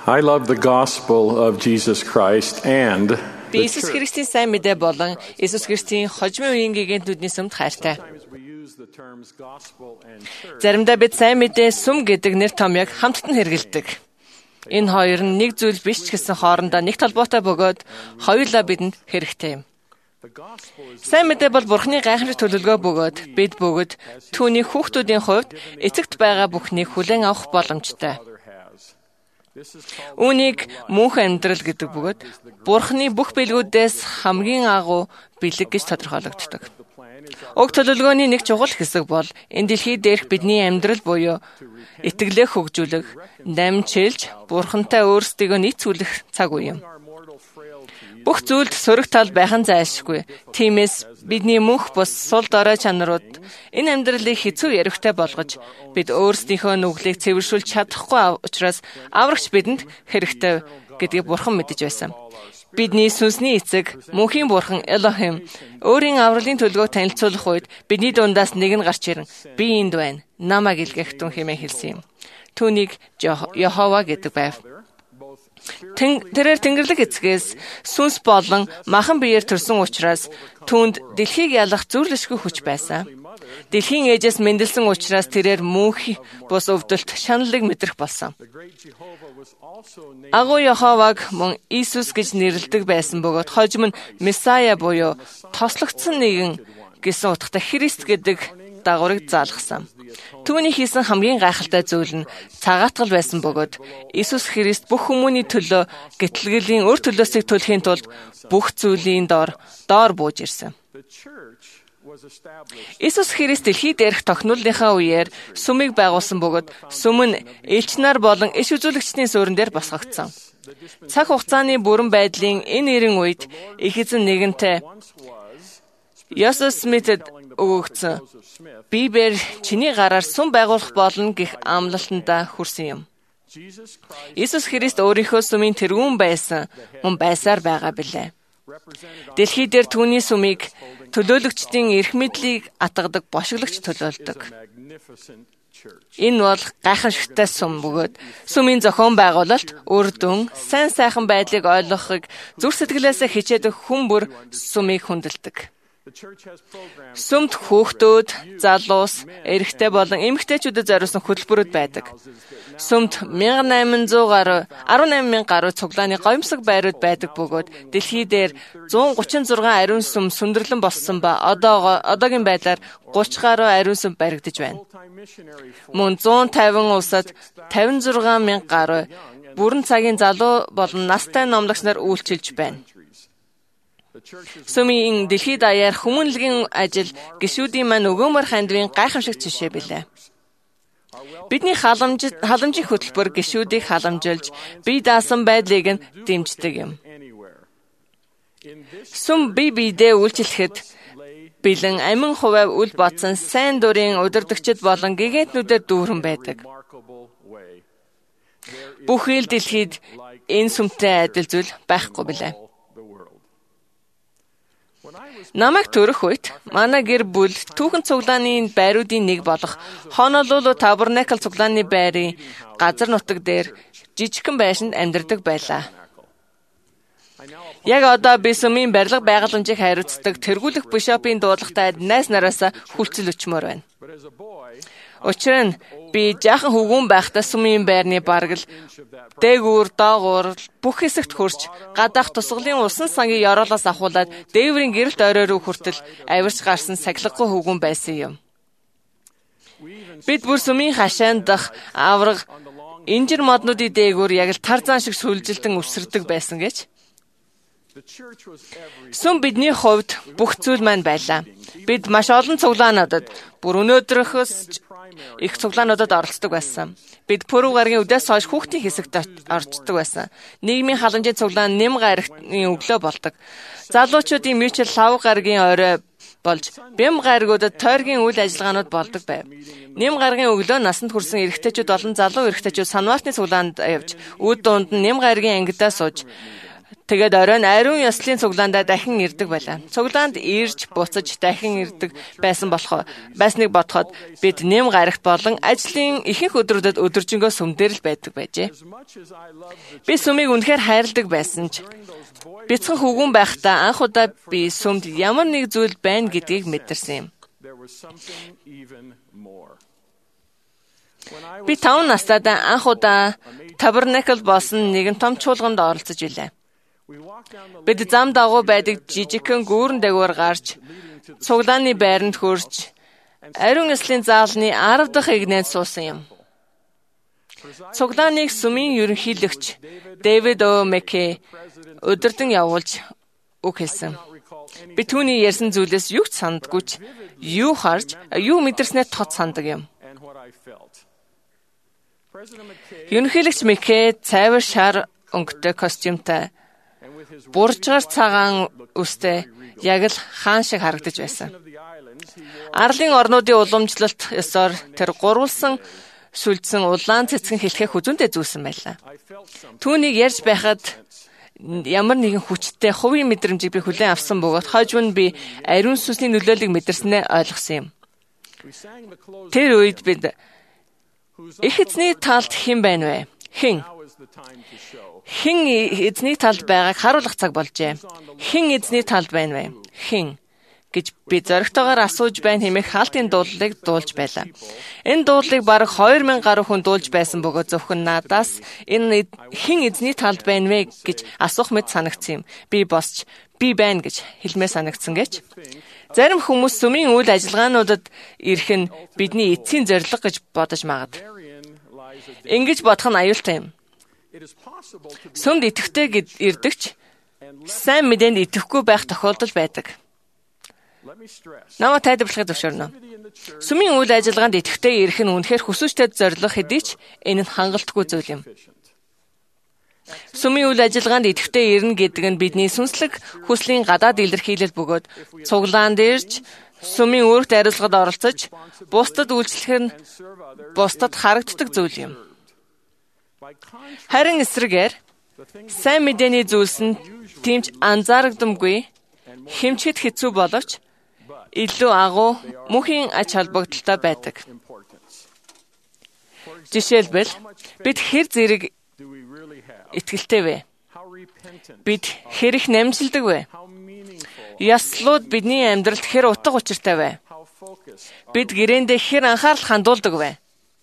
I love the gospel of Jesus Christ and Би Иесус Христийн сайн мэдээ болон Иесус Христийн хожим үеийн гэгэнтүүдний сүмд хайртай. Заримдаа бид сайн мэдээ сүм гэдэг нэр томьёог хамтд нь хэрэглэдэг. Энэ хоёр нь нэг зүйл биш ч гэсэн хоорондоо нэг толботой бөгөөд хоёулаа бидэнд хэрэгтэй юм. Сайн мэдээ бол Бурхны гайхамшиг төлөвлөгөө бөгөөд бид бүгд түүний хүүхдүүдийн хувьд эцэгт байгаа бүхнийг хүлээн авах боломжтой. Үүнийг мөнх амьдрал гэдэг бөгөөд Бурхны бүх билгүүдээс хамгийн агуу бэлэг гэж тодорхойлогддог. Уг төлөвлөгөөний нэг чухал хэсэг бол энэ дэлхий дээрх бидний амьдрал буюу итгэлээ хөгжүүлэх, намжилж, Бурхантай өөрсдийгөө нийцүүлэх цаг үе юм. Бүх зүйлд сөрөг тал байх нь зайлшгүй. Тиймээс бидний мөнх бус сул дорой чанарууд энэ амьдралыг хэцүү ярихтай болгож бид өөрсдийнхөө нүглийг цэвэршүүлж чадахгүй учраас аврагч бидэнд хэрэгтэй гэдгийг Бурхан мэдэж байсан. Бидний сүнсний эцэг, мөнхийн Бурхан Элохим өөрийн авралын төлөвөг танилцуулах үед бидний дундаас нэг нь гарч ирэн би энд байна. Намайг илгэхтэн хэмээн хэлсэн юм. Түүнийг Йехова гэдэг байв. Тэрээр Тэнгэрлэг эцгээс сүнс болон махан биеэр төрсөн учраас түүнд дэлхийг ялах зүрлэшгүй хүч байсан. Дэлхийн ээжээс мэндэлсэн учраас тэрээр мөнх бус өвдөлт шаналлыг мэдрэх болсон. Агуу Йеховаг мөн Иесус гэж нэрлэдэг байсан бөгөөд хожим нь Месая буюу тослогдсон нэгэн гэсэн утгатай Христ гэдэг дагаврыг заалгасан. Түүний хийсэн хамгийн гайхалтай зүйл нь цагаатгал байсан бөгөөд Иесус Христ бүх хүмүүний төлөө гэтлэгийн өр төлөөсөө төлөхийн тулд бүх зүйлийн доор бууж ирсэн. Иесус Христ дэлхий дээрх тогтнолынхаа үеэр сүмийг байгуулсан бөгөөд сүм нь элч нар болон иш үзүүлэгчдийн суурин дээр босгогдсон. Цаг хугацааны бүрэн байдлын энэ эрен үед их эзэн нэгэнтээ Йосеф Смитэд өгөгдсөн. Библиэр чиний гараар сүм байгуулах болно гэх амлалтанда хүрсэн юм. Иесус Христ өөрийнхөө сүмийн тэргүүн байсан, мөн байсаар байгаа билээ. Дэлхий дээр түүний сүмийг төлөөлөгчдийн эрх мэдлийг атгадаг бошиглагч төлөөлдөг. Энэ бол гайхамшигтай сүм бөгөөд сүмийн зохион байгуулалт, үр дүн, сайн сайхан байдлыг ойлгохыг зүрх сэтгэлээсээ хичээдэг хүн бүр сүмийг хүндэлдэг. Сүмд хүүхдүүд, залуус, эрэгтэй болон эмэгтэйчүүдэд зориулсан хөтөлбөрүүд байдаг. Сүмд 1800 гаруй цуглааны гоёмсог байрууд байдаг бөгөөд дэлхий дээр 136 ариун сүм сүндэрлэн болсон ба одоогийн байдлаар 30 гаруй ариун сүм баригдаж байна. Мөн 150 улсад 56,000 гаруй бүрэн цагийн залуу болон настай номлогч нар үйлчилж байна. Сүмийн дэлхийд даяар хүмүүнлэгийн ажил гишүүдийн маань өгөөмөр хандвын гайхамшиг жишээ билээ. Бидний халамжийн хөтөлбөр гишүүдийг халамжилж, бие даасан байдлыг нь дэмждэг юм. Сүм биедээ үйлчлэхэд бэлэн амин хувиа үл бодсон сайн дурын удирдагчид болон гигантнүүдэд дүүрэн байдаг. Бүхэл дэлхийд энэ сүмтэй адил зүйл байхгүй билээ. Намайг төрөх үед манай гэр бүл түүхэн цуглааны байруудын нэг болох Honolulu Tabernacle цуглааны байрын газар нутаг дээр жижигхэн байшинд амьдардаг байлаа. Яг одоо би сүмийн барилга байгууламжийг хариуцдаг тэргүүлэх бишопын дуудлагатай найз нараасаа хүлцэл өчмөр байна. Учир нь би жаахан хөвгүүн байхдаа сүмийн байрны баргал дээгүүр доогуур бүх хэсэгт хөрч гадаах тусгалын усан сангийн ёроолоос ахуулаад дээврийн гэрэлт орой руу хүртэл авирч гарсан сахилгагүй хөвгүүн байсан юм. Бид бүр сүмийн хашаанд дах авраг инжир моднуудын дээгүүр яг л тарзан шиг сүлжилтэн өсөрдөг байсан гэж. Сүм бидний хувьд бүх зүйл маань байлаа. Бид маш олон цуглаануудад бүр өнөөдрөөс их цуглаануудад оролцдог байсан. Бид пүрэв гарагийн үдээс хойш хүүхдийн хэсэгт орчдөг байсан. Нийгмийн халамжийн цуглаан нэм гарагийн өглөө болдог. Залуучуудын мичл лав гарагийн орой болж бэм гарагуудад тойргийн үйл ажиллагаанууд болдог байв. Нэм гарагийн өглөө насанд хүрсэн эрэгтэйчүүд болон залуу эрэгтэйчүүд санваартны цуглаанд явж, үд дунд нь нэм гарагийн ангидаа сууж Тэгээд оройн ариун ёслолын цуглаандаа дахин ирдэг байлаа. Цуглаанд ирж буцаж дахин ирдэг байсныг бодоход бид нэм гарагт болон ажлын ихэнх өдрүүдэд өдөржингөө сүм дээр л байдаг байжээ. Би сүмийг үнэхээр хайрладаг байсан ч бяцхан хөвгүн байхдаа анх удаа би сүмд ямар нэг зүйл байна гэдгийг мэдэрсэн юм. Би 5 настайдаа анх удаа Tabernacle болсон нэгэн том чуулганд оролцож илээ. Бид зам дагуу байдаг жижигхэн гүүрэн дагуур гарч цуглааны байранд хөрж ариун ёслолын заалны 10 дахь игнэнд суусан юм. Цуглааныг сүмийн ерөнхийлөгч Дэвид О. Маккей өдөртөн явуулж үг хэлсэн. Би түүний ярьсан зүйлээс юу ч сандаггүй ч юу харж, юу мэдэрснээ тод сандаг юм. Ерөнхийлөгч Маккей цайвар шар өнгөтэй костюмтай буржгаар цагаан үстэй яг л хаан шиг харагдаж байсан. Арлын орнуудын уламжлалт ёсоор тэр гурвалсан сүлдсэн улаан цэцгэн хэлхээ хүзүүндээ зүүсэн байлаа. Түүнийг ярьж байхад ямар нэгэн хүчтэй хувийн мэдрэмжийг би хүлээн авсан бөгөөд хойжвол би ариун сүнсний нөлөөллийг мэдэрснээ ойлгосон юм. Тэр үед бид их эзний талд хэн байна вэ? Хэн эзний талд байгааг харуулах цаг болжээ. Хэн эзний талд байна вэ? Хэн гэж би зоригтойгоор асууж байна хэмээх хаалтын дуулалыг дуулж байлаа. Энэ дуулалыг бараг 2000 гаруй хүн дуулж байсан бөгөөд зөвхөн надаас энэ хэн эзний талд байна вэ гэж асуух мэт санагдсан юм. Би босч би байна гэж хэлмээр санагдсан гэж. Зарим хүмүүс сүмийн үйл ажиллагаануудад ирэх нь бидний эцсийн зорилго гэж бодож магад. Ингэж бодох нь аюултай юм. Сүмд итгэвтэй ирдэгч сайн мэдээнд итгэхгүй байх тохиолдол байдаг. Намайг тайлбарлахыг зөвшөөрнө. Сүмийн үйл ажиллагаанд итгэвтэй ирэх нь үнэхээр хүсвчтэй зорилго хэдий ч энэ нь хангалтгүй зүйл юм. Сүмийн үйл ажиллагаанд идэвхтэй ирнэ гэдэг нь бидний сүнслэг хүслийн гадаад илэрхийлэл бөгөөд цуглаанд ирж сүмийн үүрэгт хариуцлагад оролцож бусдад үйлчлэх нь бусдад харагддаг зүйл юм. Харин эсрэгээр сайн мэдээний зүйлс нь тэмч анзаарагдамгүй хэмчэд хэцүү боловч илүү агуу мөнхийн ач холбогдолтой байдаг. Жишээлбэл бид хэр зэрэг итгэлтэй вэ? Бид хэр их намжилдаг вэ? Яслууд бидний амьдралд хэр утга учиртай вэ? Бид гэрээндээ хэр анхаарал хандуулдаг вэ?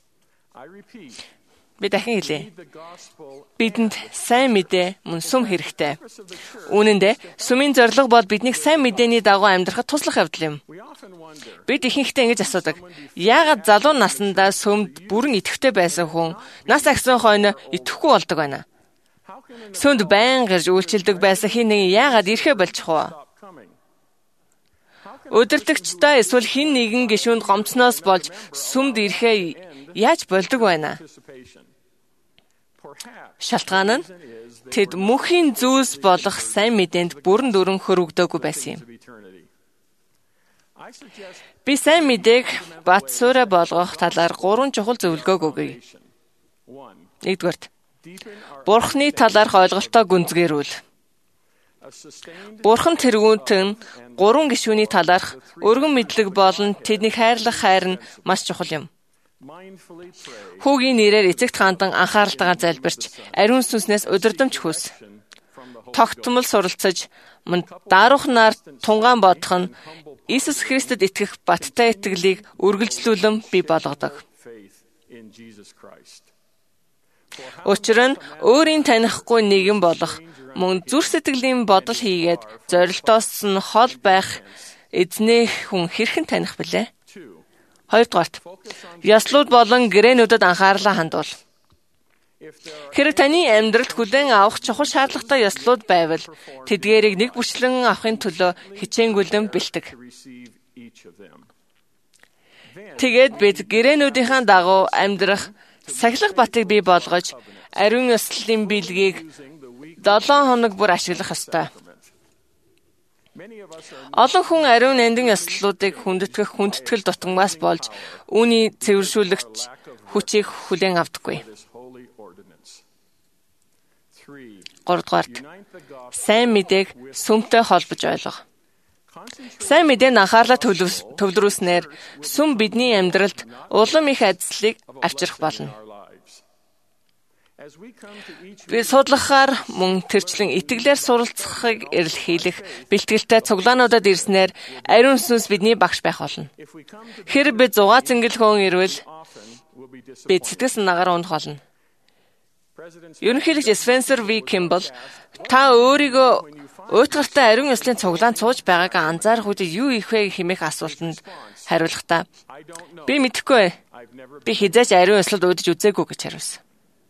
Би дахин хэлье. Бидэнд сайн мэдээ мөн сүм хэрэгтэй. Үүнэндээ сүмийн зорилго бол биднийг сайн мэдээний дагуу амьдрахад туслах явдал юм. Бид ихэнхдээ ингэж асуудаг. Яагаад залуу наснда сүмд бүрэн идэвхтэй байсан хүн нас агсан хойно идэхгүй болдог байна? Сүмд байнга ирж үйлчилдэг байсан хин нэг яагаад ирэхэ болчих вэ? Өдөртөгчдөө эсвэл хин нэгэн гишүүнд гомцноос болж сүмд ирэхэ яаж болдог байна? Шалтгаан нь тэд мөнхийн зүйлс болох сайн мэдээнд бүрэн дүрэн хөрөгдөөгүй байсан юм. Би сайн мэдээг бат суурай болгох талаар 3 чухал зөвлөгөөг өгье. 1-р Бурхны талаарх ойлголтоо гүнзгийрүүл. Бурхан тэргүүтэн 3 гишүүний талаарх өргөн мэдлэг болон тэднийг хайрлах хайр нь маш чухал юм. Хүүгийн нэрээр эцэгт хандан анхааралтайгаар залбирч, ариун сүнснээс удирдамж хүс. Тогтмол суралцаж, даруухнаар тунгаан бодох нь Иесус Христэд итгэх баттай итгэлийг үргэлжлүүлэн бий болгодог. Учир нь өөрийн танихгүй нэгэн болох мөн зүрх сэтгэлийн бодол хийгээд зорилтоос нь хол байх эзнээ хүн хэрхэн таних билээ? 2-р Яслууд болон гэрээнүүдэд анхаарлаа хандуул. Хэрэг таны амьдралд хүлээн авах чухал шаардлагатай яслууд байвал тэдгээрийг нэг бүрчлэн авахын төлөө хичээнгүйлэн бэлтэг. Тэгээд бид гэрээнүүдийнхаа дагуу амьдрах сахилах батыг бий болгож ариун ёслолын биелгийг 7 хоног бүр ашиглах ёстой. Олон хүн ариун нандин ёслолуудыг хүндэтгэл дутангаас болж үүний цэвэршүүлэгч хүчийг хүлээн авдаггүй. 3-дугаарт сайн мэдээг сүмтэй холбож ойлго. Сайн мэдээг анхаарлаа төвлөрүүлснээр сүм бидний амьдралд улам их ажлыг авчрах болно. Би судлахаар мөн тэрчлэн итгэлээр суралцахыг эрэлхийлэх бэлтгэлтэй цуглаануудад ирснээр ариун сүнс бидний багш байх болно. Хэрэг би 6 цэнгэлхөн ирвэл бид сэтгэл санаагаар унах болно. Ерөнхийлөгч Spencer V. Kimball та өөрийгөө уйтгартай ариун ёслын цуглаанд сууж байгааг анзаарах үед юу их вэ хэмээх асуултанд хариулахдаа би мэдэхгүй. Би хизээч ариун ёслоод уйдаж үзээгүй гэж хариулсан.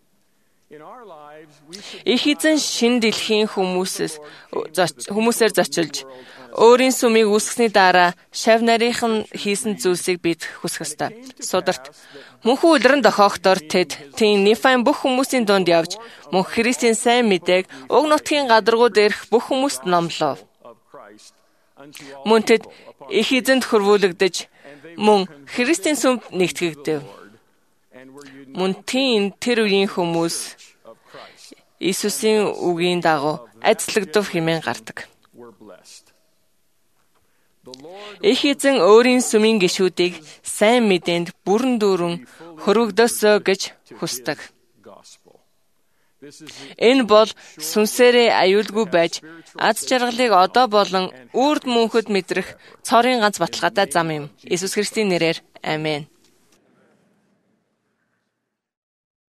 Их эзэн шин дэлхийн хүмүүсээр зочилж өөрийн сүмийг үүсгэсний дараа шав нарийнхан хийсэн зүйлсийг бид хүсэх ёстой. Сударт мөнхөн үлрэн дохиогдоор тэд тийм Нефайн бүх хүмүүсийн дунд явж мөнх Христийн сайн мэдээг уг нутгийн гадаргуу дээрх бүх хүмүүст номлов. Мөн тэд их эзэнд хөрвүүлэгдэж мөн Христийн сүмд нэгтгэгдэв. Мөн тийм тэр үеийн хүмүүс Иесусийн үгийн дагуу ажиллагдав хэмээн гардаг. Их эзэн өөрийн сүмийн гишүүдийг сайн мэдээнд бүрэн дүүрэн хөрвөгдөөсөө гэж хүсдэг. Энэ бол сүнсээрээ аюулгүй байж аз жаргалыг одоо болон үрд мөнхөд мэдрэх цорын ганц баталгаатай зам юм. Иесус Христийн нэрээр аминь.